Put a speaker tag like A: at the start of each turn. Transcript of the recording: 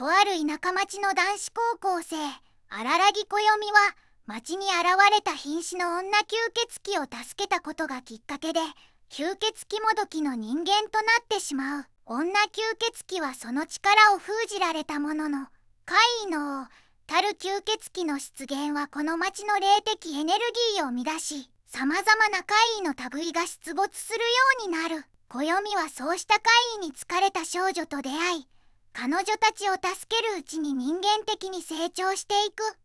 A: とある田舎町の男子高校生荒木暦は、町に現れた瀕死の女吸血鬼を助けたことがきっかけで、吸血鬼もどきの人間となってしまう。女吸血鬼はその力を封じられたものの、怪異の王たる吸血鬼の出現はこの町の霊的エネルギーを乱し、さまざまな怪異の類が出没するようになる。暦はそうした怪異に疲れた少女と出会い、彼女たちを助けるうちに人間的に成長していく。